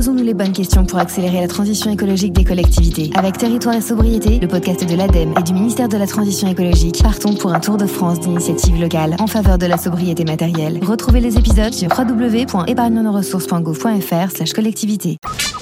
Posons-nous les bonnes questions pour accélérer la transition écologique des collectivités. Avec Territoire et Sobriété, le podcast de l'ADEME et du ministère de la Transition écologique, partons pour un tour de France d'initiatives locales en faveur de la sobriété matérielle. Retrouvez les épisodes sur www.épargnenoressources.gouv.fr/collectivité.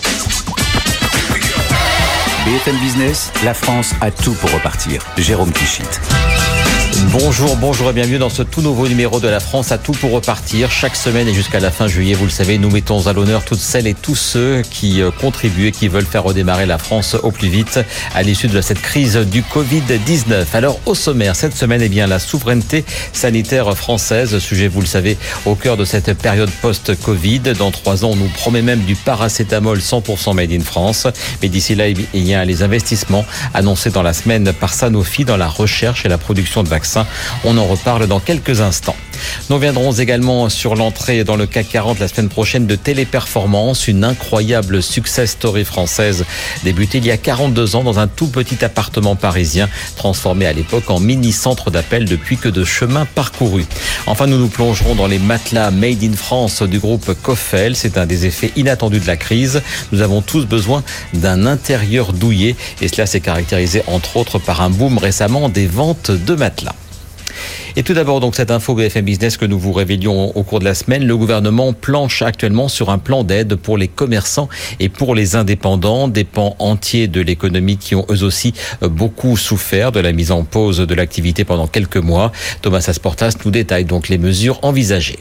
BFM Business, la France a tout pour repartir. Jérôme Pichit. Bonjour et bienvenue dans ce tout nouveau numéro de La France a tout pour repartir. Chaque semaine et jusqu'à la fin juillet, vous le savez, nous mettons à l'honneur toutes celles et tous ceux qui contribuent et qui veulent faire redémarrer la France au plus vite à l'issue de cette crise du Covid-19. Alors au sommaire, cette semaine, la souveraineté sanitaire française, sujet, vous le savez, au cœur de cette période post-Covid. Dans 3 ans, on nous promet même du paracétamol 100% made in France. Mais d'ici là, il y a les investissements annoncés dans la semaine par Sanofi dans la recherche et la production de vaccins. On en reparle dans quelques instants. Nous reviendrons également sur l'entrée dans le CAC 40 la semaine prochaine de Téléperformance, une incroyable success story française débutée il y a 42 ans dans un tout petit appartement parisien, transformé à l'époque en mini-centre d'appel depuis que de chemin parcouru. Enfin, nous nous plongerons dans les matelas Made in France du groupe Coffel. C'est un des effets inattendus de la crise. Nous avons tous besoin d'un intérieur douillet et cela s'est caractérisé entre autres par un boom récemment des ventes de matelas. Et tout d'abord, donc, cette info BFM Business que nous vous révélions au cours de la semaine. Le gouvernement planche actuellement sur un plan d'aide pour les commerçants et pour les indépendants, des pans entiers de l'économie qui ont eux aussi beaucoup souffert de la mise en pause de l'activité pendant quelques mois. Thomas Asportas nous détaille donc les mesures envisagées.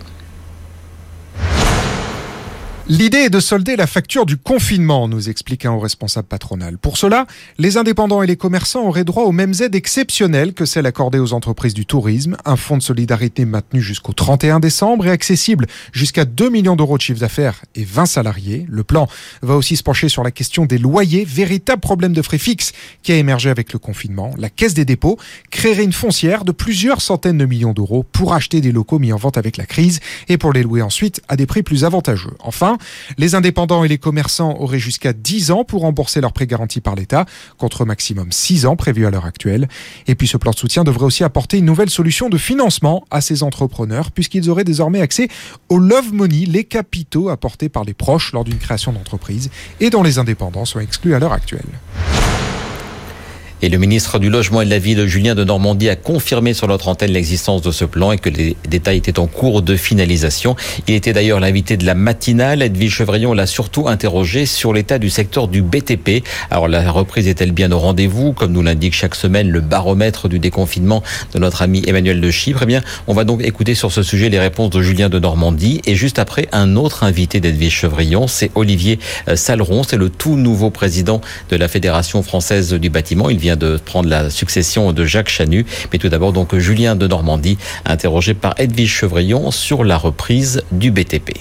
L'idée est de solder la facture du confinement, nous explique un haut responsable patronal. Pour cela, les indépendants et les commerçants auraient droit aux mêmes aides exceptionnelles que celles accordées aux entreprises du tourisme. Un fonds de solidarité maintenu jusqu'au 31 décembre et accessible jusqu'à 2 millions d'euros de chiffre d'affaires et 20 salariés. Le plan va aussi se pencher sur la question des loyers, véritable problème de frais fixes qui a émergé avec le confinement. La Caisse des dépôts créerait une foncière de plusieurs centaines de millions d'euros pour acheter des locaux mis en vente avec la crise et pour les louer ensuite à des prix plus avantageux. Enfin, les indépendants et les commerçants auraient jusqu'à 10 ans pour rembourser leurs prêts garantis par l'État, contre maximum 6 ans prévus à l'heure actuelle. Et puis ce plan de soutien devrait aussi apporter une nouvelle solution de financement à ces entrepreneurs, puisqu'ils auraient désormais accès au Love Money, les capitaux apportés par les proches lors d'une création d'entreprise et dont les indépendants sont exclus à l'heure actuelle. Et le ministre du Logement et de la Ville, Julien Denormandie, a confirmé sur notre antenne l'existence de ce plan et que les détails étaient en cours de finalisation. Il était d'ailleurs l'invité de la matinale. Edwige Chevrillon l'a surtout interrogé sur l'état du secteur du BTP. Alors la reprise est-elle bien au rendez-vous? Comme nous l'indique chaque semaine le baromètre du déconfinement de notre ami Emmanuel de Chypre. On va donc écouter sur ce sujet les réponses de Julien Denormandie. Et juste après, un autre invité d'Edwige Chevrillon, c'est Olivier Saleron. C'est le tout nouveau président de la Fédération française du bâtiment. Il vient de prendre la succession de Jacques Chanu. Mais tout d'abord, donc, Julien Denormandie, interrogé par Edwige Chevrillon sur la reprise du BTP.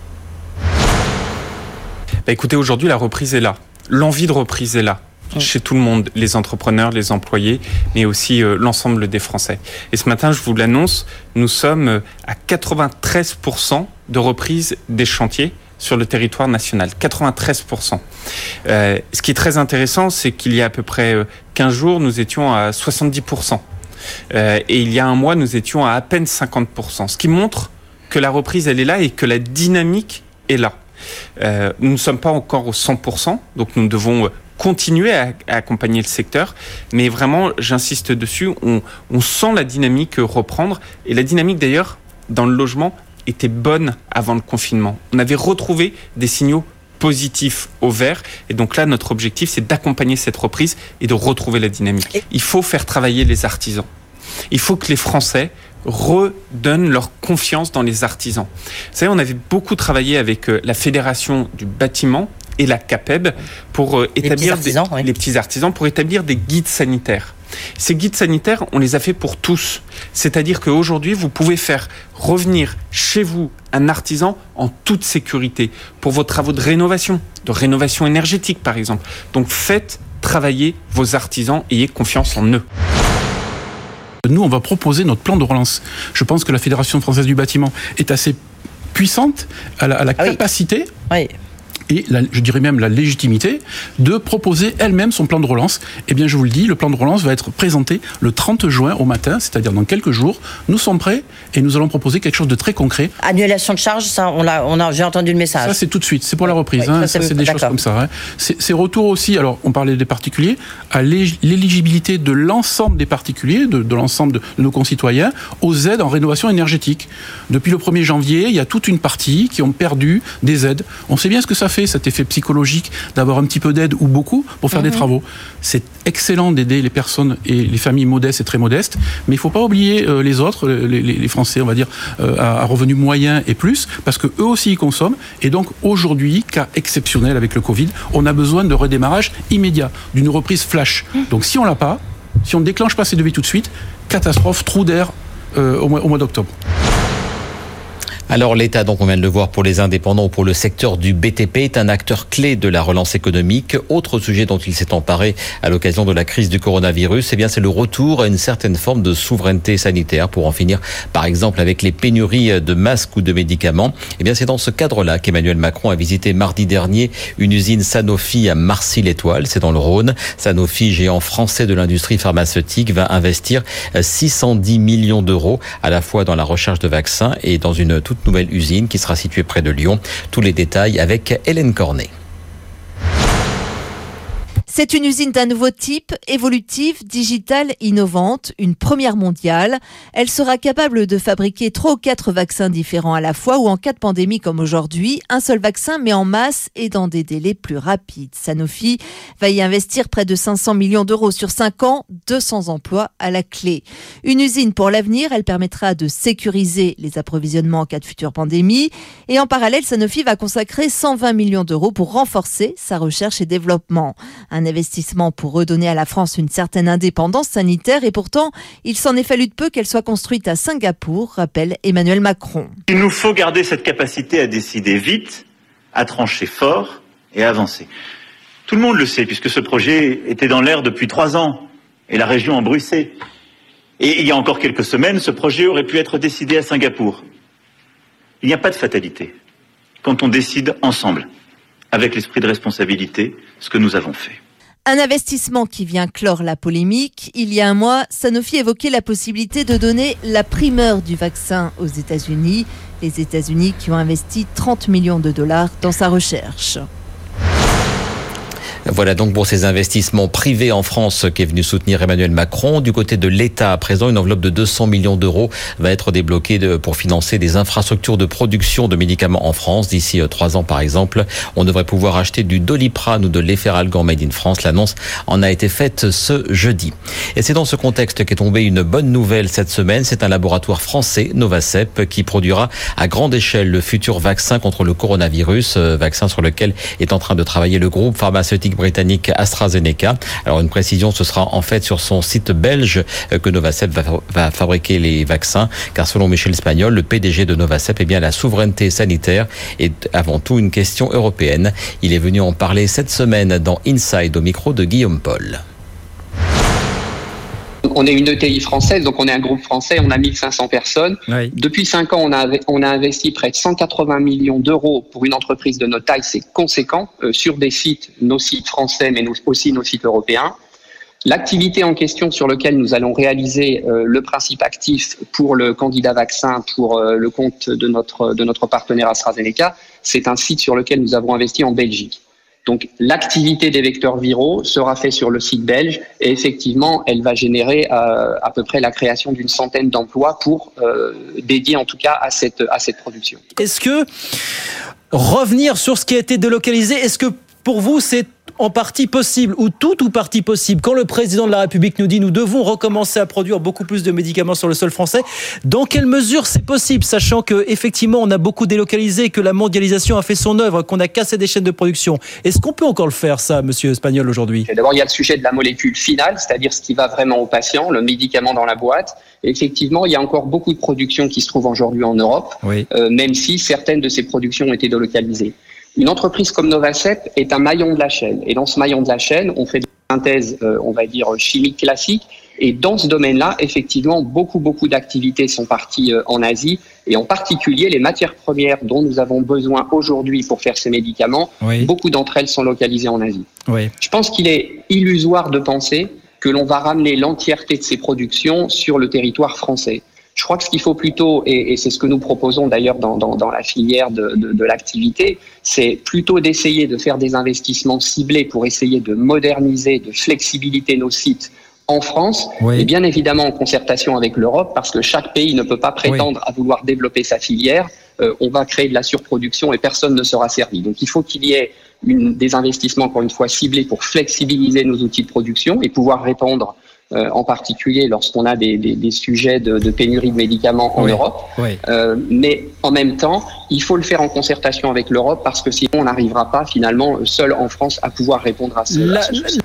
Écoutez, aujourd'hui, la reprise est là. L'envie de reprise est là. Chez tout le monde, les entrepreneurs, les employés, mais aussi l'ensemble des Français. Et ce matin, je vous l'annonce, nous sommes à 93% de reprise des chantiers sur le territoire national, 93%. Ce qui est très intéressant, c'est qu'il y a à peu près 15 jours, nous étions à 70%. Et il y a un mois, nous étions à peine 50%. Ce qui montre que la reprise, elle est là et que la dynamique est là. Nous ne sommes pas encore au 100%, donc nous devons continuer à accompagner le secteur. Mais vraiment, j'insiste dessus, on sent la dynamique reprendre. Et la dynamique, d'ailleurs, dans le logement, était bonne avant le confinement. On avait retrouvé des signaux positifs au vert. Et donc là, notre objectif, c'est d'accompagner cette reprise et de retrouver la dynamique. Il faut faire travailler les artisans. Il faut que les Français redonnent leur confiance dans les artisans. Vous savez, on avait beaucoup travaillé avec la Fédération du bâtiment et la CAPEB pour établir les petits artisans pour établir des guides sanitaires. Ces guides sanitaires, on les a fait pour tous. C'est-à-dire qu'aujourd'hui, vous pouvez faire revenir chez vous un artisan en toute sécurité pour vos travaux de rénovation énergétique par exemple. Donc faites travailler vos artisans, ayez confiance en eux. Nous, on va proposer notre plan de relance. Je pense que la Fédération française du bâtiment est assez puissante, à la capacité et je dirais même la légitimité de proposer elle-même son plan de relance. Eh bien, je vous le dis, le plan de relance va être présenté le 30 juin au matin, c'est-à-dire dans quelques jours. Nous sommes prêts et nous allons proposer quelque chose de très concret. Annulation de charges, ça, j'ai entendu le message. Ça, c'est tout de suite, c'est pour la reprise. Oui, ça, c'est des choses comme ça. C'est retour aussi, alors on parlait des particuliers, à l'éligibilité de l'ensemble des particuliers, de l'ensemble de nos concitoyens, aux aides en rénovation énergétique. Depuis le 1er janvier, il y a toute une partie qui ont perdu des aides. On sait bien ce que ça fait, cet effet psychologique d'avoir un petit peu d'aide ou beaucoup pour faire des travaux. C'est excellent d'aider les personnes et les familles modestes et très modestes, mais il ne faut pas oublier les autres, les Français, on va dire, à revenus moyens et plus, parce que eux aussi ils consomment. Et donc aujourd'hui, cas exceptionnel avec le Covid, on a besoin de redémarrage immédiat, d'une reprise flash. Donc si on l'a pas, si on ne déclenche pas ces devis tout de suite, catastrophe, trou d'air au mois d'octobre. Alors l'État, donc on vient de le voir, pour les indépendants ou pour le secteur du BTP, est un acteur clé de la relance économique. Autre sujet dont il s'est emparé à l'occasion de la crise du coronavirus, eh bien c'est le retour à une certaine forme de souveraineté sanitaire pour en finir par exemple avec les pénuries de masques ou de médicaments. Eh bien c'est dans ce cadre-là qu'Emmanuel Macron a visité mardi dernier une usine Sanofi à Marcy-l'Étoile, c'est dans le Rhône. Sanofi, géant français de l'industrie pharmaceutique, va investir 610 millions d'euros à la fois dans la recherche de vaccins et dans une toute nouvelle usine qui sera située près de Lyon. Tous les détails avec Hélène Cornet. C'est une usine d'un nouveau type, évolutive, digitale, innovante, une première mondiale. Elle sera capable de fabriquer 3 ou 4 vaccins différents à la fois ou en cas de pandémie comme aujourd'hui, un seul vaccin mais en masse et dans des délais plus rapides. Sanofi va y investir près de 500 millions d'euros sur 5 ans, 200 emplois à la clé. Une usine pour l'avenir, elle permettra de sécuriser les approvisionnements en cas de future pandémie. Et en parallèle, Sanofi va consacrer 120 millions d'euros pour renforcer sa recherche et développement. Un investissement pour redonner à la France une certaine indépendance sanitaire et pourtant, il s'en est fallu de peu qu'elle soit construite à Singapour, rappelle Emmanuel Macron. Il nous faut garder cette capacité à décider vite, à trancher fort et à avancer. Tout le monde le sait puisque ce projet était dans l'air depuis 3 ans et la région en bruissait. Et il y a encore quelques semaines, ce projet aurait pu être décidé à Singapour. Il n'y a pas de fatalité quand on décide ensemble, avec l'esprit de responsabilité, ce que nous avons fait. Un investissement qui vient clore la polémique. Il y a un mois, Sanofi évoquait la possibilité de donner la primeur du vaccin aux États-Unis. Les États-Unis qui ont investi 30 millions de dollars dans sa recherche. Voilà donc pour ces investissements privés en France qu'est venu soutenir Emmanuel Macron. Du côté de l'État, à présent, une enveloppe de 200 millions d'euros va être débloquée pour financer des infrastructures de production de médicaments en France. D'ici 3 ans, par exemple, on devrait pouvoir acheter du Doliprane ou de l'Efferalgan made in France. L'annonce en a été faite ce jeudi. Et c'est dans ce contexte qu'est tombée une bonne nouvelle cette semaine. C'est un laboratoire français, Novacep, qui produira à grande échelle le futur vaccin contre le coronavirus, vaccin sur lequel est en train de travailler le groupe pharmaceutique britannique AstraZeneca. Alors une précision, ce sera en fait sur son site belge que Novacep va fabriquer les vaccins, car selon Michel Spagnol, le PDG de Novacep, eh bien la souveraineté sanitaire est avant tout une question européenne. Il est venu en parler cette semaine dans Inside au micro de Guillaume Paul. On est une ETI française, donc on est un groupe français, on a 1500 personnes. Oui. Depuis 5 ans, on a investi près de 180 millions d'euros pour une entreprise de notre taille, c'est conséquent, sur des sites, nos sites français, mais aussi nos sites européens. L'activité en question sur laquelle nous allons réaliser le principe actif pour le candidat vaccin, pour le compte de notre partenaire AstraZeneca, c'est un site sur lequel nous avons investi en Belgique. Donc l'activité des vecteurs viraux sera faite sur le site belge et effectivement elle va générer à peu près la création d'une centaine d'emplois pour dédiés en tout cas à cette production. Est-ce que revenir sur ce qui a été délocalisé, est-ce que pour vous c'est en partie possible ou tout ou partie possible? Quand le président de la République nous dit nous devons recommencer à produire beaucoup plus de médicaments sur le sol français, dans quelle mesure c'est possible, sachant que effectivement on a beaucoup délocalisé, que la mondialisation a fait son œuvre, qu'on a cassé des chaînes de production? Est-ce qu'on peut encore le faire ça, monsieur Spagnol, aujourd'hui? D'abord il y a le sujet de la molécule finale, c'est-à-dire ce qui va vraiment au patient, le médicament dans la boîte. Et effectivement il y a encore beaucoup de productions qui se trouvent aujourd'hui en Europe, oui. Même si certaines de ces productions ont été délocalisées. Une entreprise comme Novacep est un maillon de la chaîne. Et dans ce maillon de la chaîne, on fait des synthèse, on va dire, chimique classique. Et dans ce domaine-là, effectivement, beaucoup d'activités sont parties en Asie, et en particulier les matières premières dont nous avons besoin aujourd'hui pour faire ces médicaments, beaucoup d'entre elles sont localisées en Asie. Oui. Je pense qu'il est illusoire de penser que l'on va ramener l'entièreté de ces productions sur le territoire français. Je crois que ce qu'il faut plutôt, et c'est ce que nous proposons d'ailleurs dans la filière de l'activité, c'est plutôt d'essayer de faire des investissements ciblés pour essayer de moderniser, de flexibiliser nos sites en France, et bien évidemment en concertation avec l'Europe, parce que chaque pays ne peut pas prétendre à vouloir développer sa filière. On va créer de la surproduction et personne ne sera servi. Donc il faut qu'il y ait des investissements, encore une fois, ciblés pour flexibiliser nos outils de production et pouvoir répondre en particulier lorsqu'on a des sujets de pénurie de médicaments en Europe. Mais en même temps, il faut le faire en concertation avec l'Europe, parce que sinon on n'arrivera pas finalement seul en France à pouvoir répondre à ce souci.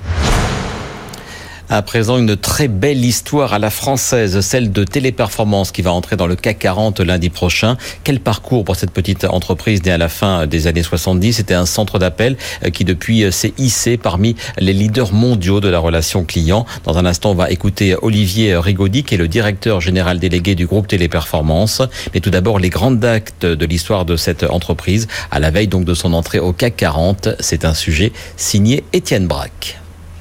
À présent, une très belle histoire à la française, celle de Téléperformance qui va entrer dans le CAC 40 lundi prochain. Quel parcours pour cette petite entreprise née à la fin des années 70. C'était un centre d'appel qui depuis s'est hissé parmi les leaders mondiaux de la relation client. Dans un instant, on va écouter Olivier Rigaudy qui est le directeur général délégué du groupe Téléperformance. Mais tout d'abord, les grandes dates de l'histoire de cette entreprise à la veille donc de son entrée au CAC 40. C'est un sujet signé Étienne Braque.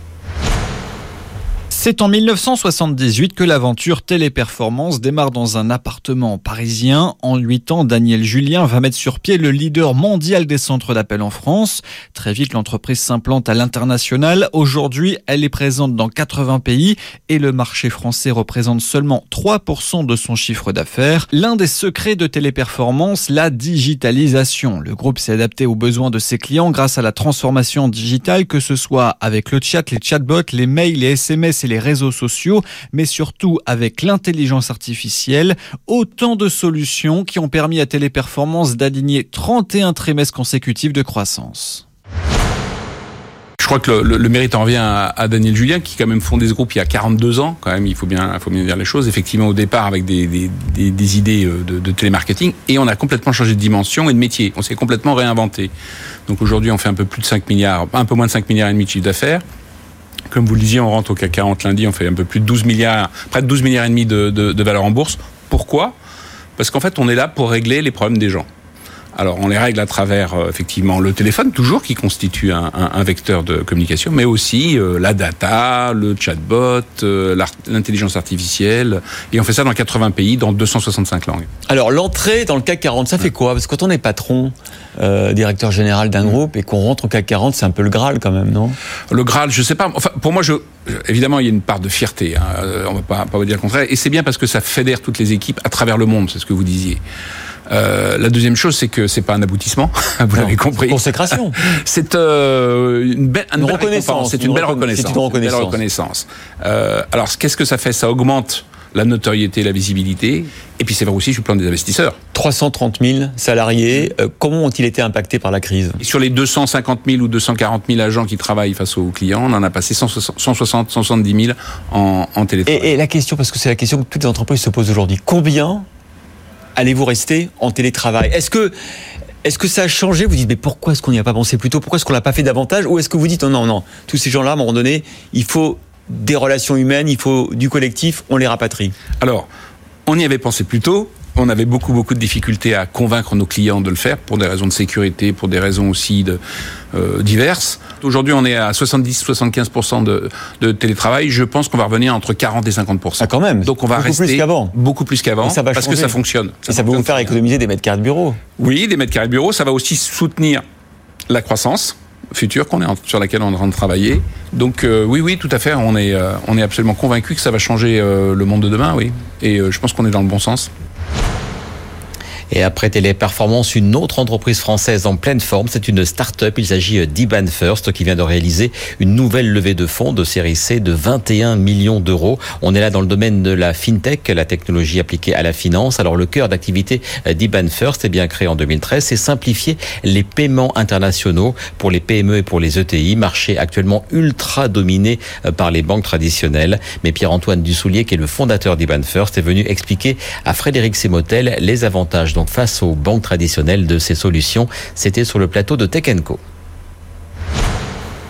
C'est en 1978 que l'aventure Téléperformance démarre dans un appartement parisien. En 8 ans, Daniel Julien va mettre sur pied le leader mondial des centres d'appel en France. Très vite, l'entreprise s'implante à l'international. Aujourd'hui, elle est présente dans 80 pays et le marché français représente seulement 3% de son chiffre d'affaires. L'un des secrets de Téléperformance, la digitalisation. Le groupe s'est adapté aux besoins de ses clients grâce à la transformation digitale, que ce soit avec le chat, les chatbots, les mails, les SMS et les réseaux sociaux, mais surtout avec l'intelligence artificielle. Autant de solutions qui ont permis à Téléperformance d'aligner 31 trimestres consécutifs de croissance. Je crois que le mérite en revient à Daniel Julien, qui quand même fondé ce groupe il y a 42 ans, quand même, il faut bien dire les choses. Effectivement, au départ, avec des idées de télémarketing, et on a complètement changé de dimension et de métier. On s'est complètement réinventé. Donc aujourd'hui, on fait un peu moins de 5 milliards et demi de chiffre d'affaires. Comme vous le disiez, on rentre au CAC 40 lundi, on fait un peu plus de 12 milliards, près de 12 milliards et demi de valeur en bourse. Pourquoi ? Parce qu'en fait, on est là pour régler les problèmes des gens. Alors, on les règle à travers, effectivement, le téléphone, toujours, qui constitue un vecteur de communication, mais aussi la data, le chatbot, l'intelligence artificielle. Et on fait ça dans 80 pays, dans 265 langues. Alors, l'entrée dans le CAC 40, ça fait quoi ? Parce que quand on est patron, directeur général d'un groupe, et qu'on rentre au CAC 40, c'est un peu le Graal quand même, non ? Le Graal, je sais pas. Enfin, pour moi, évidemment, il y a une part de fierté. On va pas vous dire le contraire. Et c'est bien parce que ça fédère toutes les équipes à travers le monde, c'est ce que vous disiez. La deuxième chose, c'est que c'est pas un aboutissement. Vous l'avez compris. Consécration. C'est une belle reconnaissance. C'est une belle reconnaissance. Alors, qu'est-ce que ça fait ? Ça augmente la notoriété, la visibilité. Et puis, c'est vrai aussi sur le plan des investisseurs. 330 000 salariés. Comment ont-ils été impactés par la crise ? Et sur les 250 000 ou 240 000 agents qui travaillent face aux clients, on en a passé 160, 170 000 en télétravail. Et la question, parce que c'est la question que toutes les entreprises se posent aujourd'hui, combien allez-vous rester en télétravail ? Est-ce que ça a changé ? Vous dites, mais pourquoi est-ce qu'on n'y a pas pensé plus tôt ? Pourquoi est-ce qu'on l'a pas fait davantage ? Ou est-ce que vous dites, non, tous ces gens-là, à un moment donné, il faut des relations humaines, il faut du collectif, on les rapatrie ? Alors, on y avait pensé plus tôt. On avait beaucoup de difficultés à convaincre nos clients de le faire pour des raisons de sécurité, pour des raisons aussi diverses. Aujourd'hui, on est à 70-75% de télétravail. Je pense qu'on va revenir entre 40 et 50%. Ah, quand même. Donc on va rester beaucoup plus qu'avant parce que ça fonctionne. Ça va vous faire économiser des mètres carrés de bureau. Oui, des mètres carrés de bureau. Ça va aussi soutenir la croissance future sur laquelle on est en train de travailler. Donc oui, tout à fait. On est absolument convaincu que ça va changer le monde de demain. Oui. Et je pense qu'on est dans le bon sens. Et après Téléperformance, une autre entreprise française en pleine forme, c'est une start-up. Il s'agit d'IBAN First qui vient de réaliser une nouvelle levée de fonds de série C de 21 millions d'euros. On est là dans le domaine de la fintech, la technologie appliquée à la finance. Alors le cœur d'activité d'IBAN First est bien créé en 2013, c'est simplifier les paiements internationaux pour les PME et pour les ETI, marché actuellement ultra dominé par les banques traditionnelles. Mais Pierre-Antoine Dussoulier, qui est le fondateur d'IBAN First, est venu expliquer à Frédéric Semotel les avantages donc face aux banques traditionnelles de ces solutions. C'était sur le plateau de Tech & Co.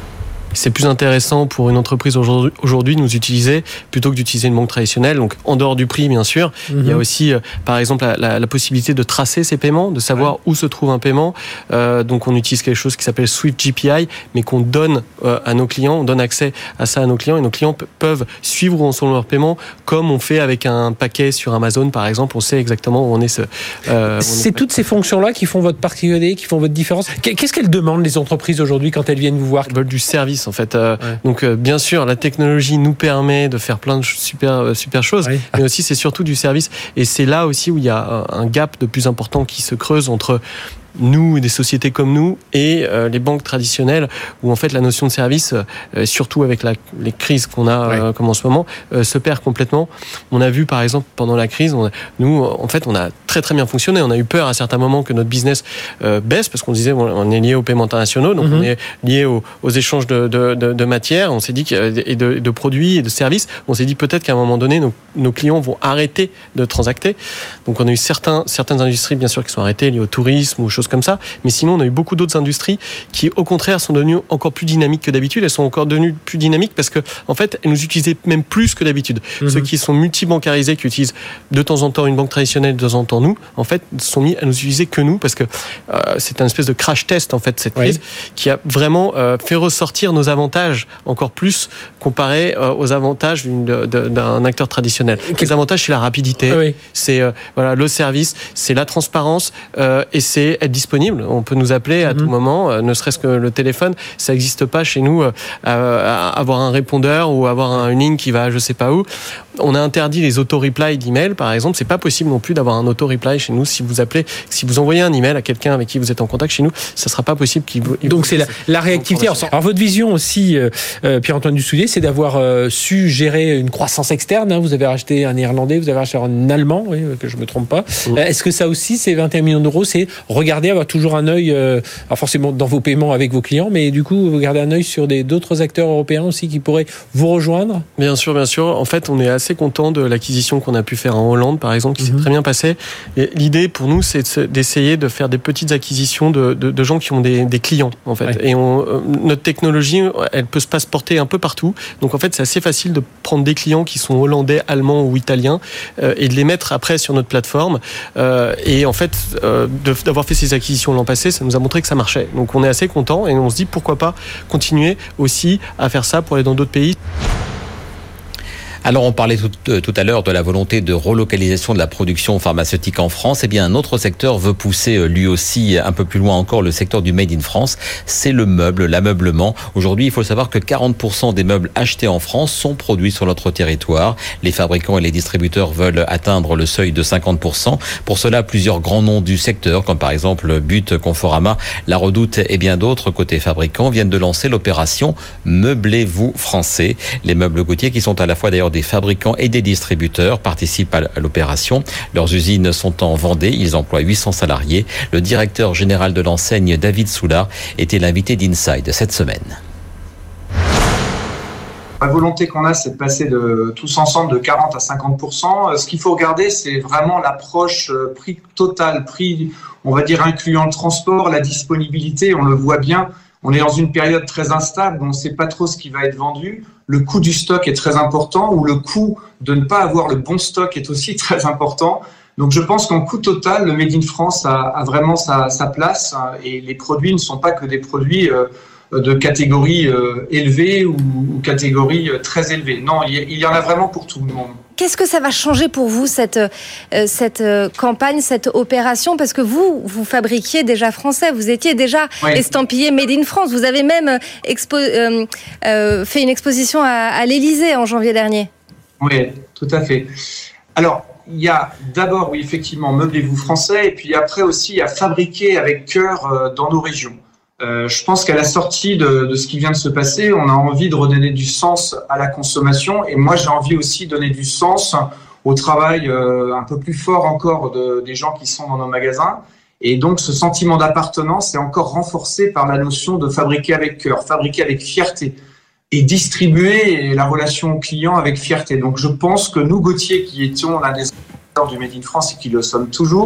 c'est plus intéressant pour une entreprise aujourd'hui de nous utiliser plutôt que d'utiliser une banque traditionnelle. Donc, en dehors du prix, bien sûr, il y a aussi, par exemple, la possibilité de tracer ces paiements, de savoir où se trouve un paiement. Donc, on utilise quelque chose qui s'appelle Swift GPI, mais qu'on donne à nos clients, on donne accès à ça à nos clients, et nos clients peuvent suivre où en sont leurs paiements, comme on fait avec un paquet sur Amazon, par exemple. On sait exactement où on est. C'est toutes ces fonctions-là qui font votre particularité, qui font votre différence. Qu'est-ce qu'elles demandent, les entreprises, aujourd'hui, quand elles viennent vous voir? Elles veulent du service, en fait. Donc, bien sûr, la technologie nous permet de faire plein de super choses, mais aussi, c'est surtout du service. Et c'est là aussi où il y a un gap de plus important qui se creuse entre nous, des sociétés comme nous, et les banques traditionnelles, où en fait la notion de service, surtout avec les crises qu'on a comme en ce moment, se perd complètement. On a vu par exemple pendant la crise, nous en fait on a très très bien fonctionné. On a eu peur à certains moments que notre business baisse, parce qu'on disait on est lié aux paiements internationaux, donc on est lié aux échanges de matières. On s'est dit et de produits et de services. On s'est dit peut-être qu'à un moment donné nos clients vont arrêter de transacter. Donc on a eu certaines industries bien sûr qui sont arrêtées, liées au tourisme ou choses comme ça, mais sinon on a eu beaucoup d'autres industries qui au contraire sont devenues encore plus dynamiques que d'habitude. Elles sont encore devenues plus dynamiques parce que en fait elles nous utilisaient même plus que d'habitude. Ceux qui sont multibancarisés, qui utilisent de temps en temps une banque traditionnelle, de temps en temps nous, en fait sont mis à nous utiliser que nous, parce que c'est un espèce de crash test en fait cette crise qui a vraiment fait ressortir nos avantages encore plus comparé aux avantages d'un acteur traditionnel. Les avantages, c'est la rapidité, c'est le service, c'est la transparence et c'est être disponible. On peut nous appeler à tout moment, ne serait-ce que le téléphone. Ça n'existe pas chez nous, avoir un répondeur ou avoir une ligne qui va je sais pas où. On a interdit les auto-replies d'email, par exemple. C'est pas possible non plus d'avoir un auto-reply chez nous. Si vous appelez, si vous envoyez un email à quelqu'un avec qui vous êtes en contact chez nous, ça sera pas possible Donc c'est la réactivité. Alors votre vision aussi, Pierre-Antoine Dussoulier, c'est d'avoir su gérer une croissance externe. Vous avez racheté un Néerlandais, vous avez racheté un Allemand, que je me trompe pas. Est-ce que ça aussi, ces 21 millions d'euros, c'est regarder, avoir toujours un œil, forcément dans vos paiements avec vos clients, mais du coup, vous gardez un œil sur d'autres acteurs européens aussi qui pourraient vous rejoindre? Bien sûr. En fait, on est assez content de l'acquisition qu'on a pu faire en Hollande, par exemple, qui s'est très bien passée. Et l'idée pour nous, c'est d'essayer de faire des petites acquisitions de gens qui ont des clients, en fait. Et notre technologie, elle peut se porter un peu partout. Donc, en fait, c'est assez facile de prendre des clients qui sont hollandais, allemands ou italiens et de les mettre après sur notre plateforme. Et en fait, d'avoir fait ces acquisitions l'an passé, ça nous a montré que ça marchait. Donc, on est assez content et on se dit pourquoi pas continuer aussi à faire ça pour aller dans d'autres pays. Alors, on parlait tout à l'heure de la volonté de relocalisation de la production pharmaceutique en France. Eh bien, un autre secteur veut pousser lui aussi un peu plus loin encore le secteur du Made in France. C'est le meuble, l'ameublement. Aujourd'hui, il faut savoir que 40% des meubles achetés en France sont produits sur notre territoire. Les fabricants et les distributeurs veulent atteindre le seuil de 50%. Pour cela, plusieurs grands noms du secteur, comme par exemple But, Conforama, La Redoute et bien d'autres côté fabricants, viennent de lancer l'opération Meublez-vous français. Les meubles Gauthier, qui sont à la fois d'ailleurs des fabricants et des distributeurs, participent à l'opération. Leurs usines sont en Vendée. Ils emploient 800 salariés. Le directeur général de l'enseigne, David Soulard, était l'invité d'Inside cette semaine. La volonté qu'on a, c'est de passer tous ensemble de 40 à 50%. Ce qu'il faut regarder, c'est vraiment l'approche prix total, prix, on va dire, incluant le transport, la disponibilité. On le voit bien. On est dans une période très instable, on ne sait pas trop ce qui va être vendu. Le coût du stock est très important, ou le coût de ne pas avoir le bon stock est aussi très important. Donc je pense qu'en coût total, le Made in France a vraiment sa place, et les produits ne sont pas que des produits de catégorie élevée ou catégorie très élevée. Non, il y en a vraiment pour tout le monde. Qu'est-ce que ça va changer pour vous, cette campagne, cette opération? Parce que vous fabriquiez déjà français, vous étiez déjà estampillé Made in France. Vous avez même fait une exposition à l'Élysée en janvier dernier. Oui, tout à fait. Alors, il y a d'abord, effectivement, Meublez-vous français, et puis après aussi, il y a fabriquer avec cœur dans nos régions. Je pense qu'à la sortie de ce qui vient de se passer, on a envie de redonner du sens à la consommation, et moi j'ai envie aussi de donner du sens au travail un peu plus fort encore des gens qui sont dans nos magasins, et donc ce sentiment d'appartenance est encore renforcé par la notion de fabriquer avec cœur, fabriquer avec fierté, et distribuer la relation client avec fierté. Donc je pense que nous, Gauthier, qui étions l'un des acteurs du Made in France et qui le sommes toujours,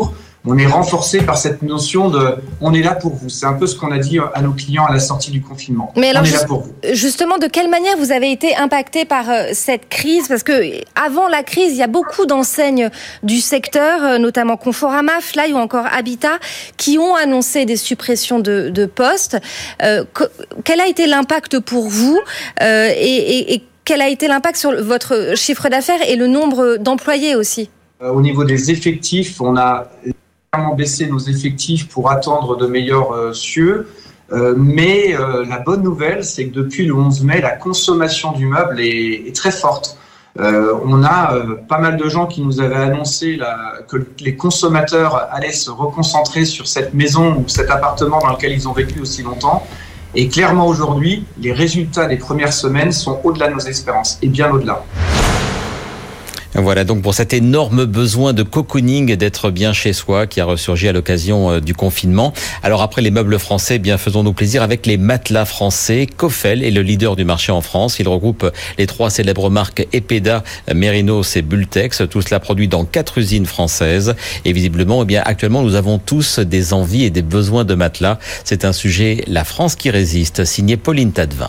on est renforcé par cette notion de on est là pour vous. C'est un peu ce qu'on a dit à nos clients à la sortie du confinement. Mais alors, on est là pour vous. Justement, de quelle manière vous avez été impacté par cette crise? Parce que avant la crise, il y a beaucoup d'enseignes du secteur, notamment Conforama, Fly ou encore Habitat, qui ont annoncé des suppressions de postes. Quel a été l'impact pour vous et quel a été l'impact sur votre chiffre d'affaires et le nombre d'employés aussi? Au niveau des effectifs, on a baisser nos effectifs pour attendre de meilleurs cieux. Mais la bonne nouvelle, c'est que depuis le 11 mai, la consommation du meuble est très forte. On a pas mal de gens qui nous avaient annoncé que les consommateurs allaient se reconcentrer sur cette maison ou cet appartement dans lequel ils ont vécu aussi longtemps. Et clairement aujourd'hui, les résultats des premières semaines sont au-delà de nos espérances et bien au-delà. Voilà donc pour cet énorme besoin de cocooning, d'être bien chez soi, qui a ressurgi à l'occasion du confinement. Alors après les meubles français, bien faisons-nous plaisir avec les matelas français. Cofel est le leader du marché en France. Il regroupe les 3 célèbres marques Epeda, Mérinos et Bultex. Tout cela produit dans 4 usines françaises. Et visiblement, eh bien actuellement, nous avons tous des envies et des besoins de matelas. C'est un sujet La France qui résiste, signé Pauline Tadevin.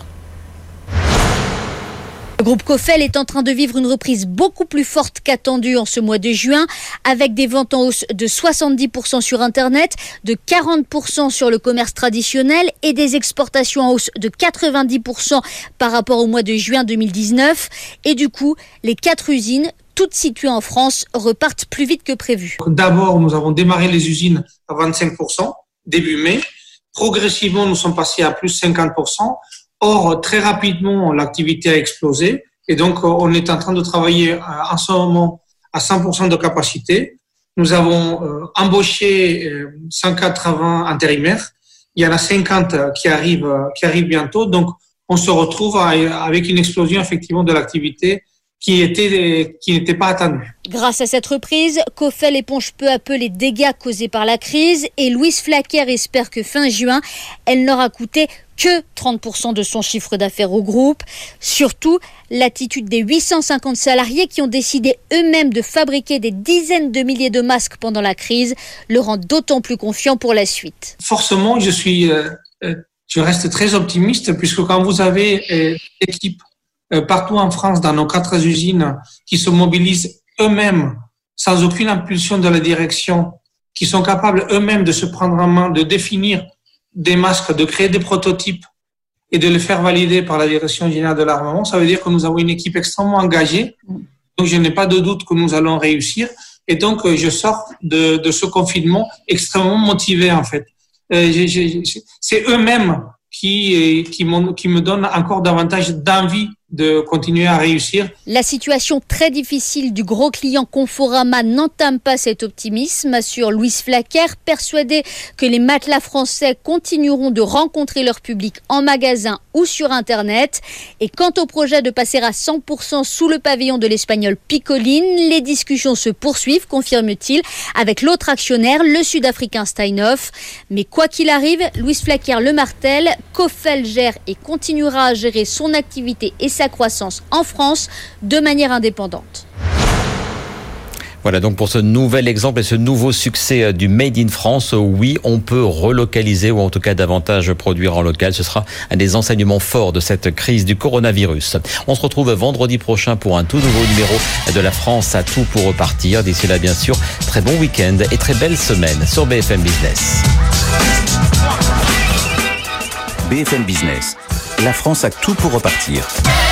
Le groupe Cofel est en train de vivre une reprise beaucoup plus forte qu'attendue en ce mois de juin, avec des ventes en hausse de 70% sur Internet, de 40% sur le commerce traditionnel et des exportations en hausse de 90% par rapport au mois de juin 2019. Et du coup, les 4 usines, toutes situées en France, repartent plus vite que prévu. D'abord, nous avons démarré les usines à 25% début mai. Progressivement, nous sommes passés à plus 50%. Or, très rapidement, l'activité a explosé et donc on est en train de travailler en ce moment à 100% de capacité. Nous avons embauché 180 intérimaires. Il y en a 50 qui arrivent bientôt. Donc, on se retrouve avec une explosion effectivement de l'activité qui n'était pas attendue. Grâce à cette reprise, Cofel éponge peu à peu les dégâts causés par la crise et Louise Flaquer espère que fin juin, elle n'aura coûté que 30% de son chiffre d'affaires au groupe. Surtout, l'attitude des 850 salariés qui ont décidé eux-mêmes de fabriquer des dizaines de milliers de masques pendant la crise le rend d'autant plus confiant pour la suite. Forcément, je reste très optimiste puisque quand vous avez l'équipe partout en France, dans nos 4 usines, qui se mobilisent eux-mêmes, sans aucune impulsion de la direction, qui sont capables eux-mêmes de se prendre en main, de définir des masques, de créer des prototypes et de les faire valider par la Direction générale de l'armement, ça veut dire que nous avons une équipe extrêmement engagée. Donc, je n'ai pas de doute que nous allons réussir. Et donc, je sors de ce confinement extrêmement motivé, en fait. C'est eux-mêmes qui me donnent encore davantage d'envie de continuer à réussir. La situation très difficile du gros client Conforama n'entame pas cet optimisme, assure Louise Flaquer, persuadée que les matelas français continueront de rencontrer leur public en magasin ou sur Internet. Et quant au projet de passer à 100% sous le pavillon de l'espagnol Picoline, les discussions se poursuivent, confirme-t-il, avec l'autre actionnaire, le sud-africain Steinhoff. Mais quoi qu'il arrive, Louise Flaquer le martèle, Cofel gère et continuera à gérer son activité et sa croissance en France de manière indépendante. Voilà donc pour ce nouvel exemple et ce nouveau succès du Made in France. Oui, on peut relocaliser ou en tout cas davantage produire en local. Ce sera un des enseignements forts de cette crise du coronavirus. On se retrouve vendredi prochain pour un tout nouveau numéro de La France a tout pour repartir. D'ici là, bien sûr, très bon week-end et très belle semaine sur BFM Business. BFM Business, la France a tout pour repartir.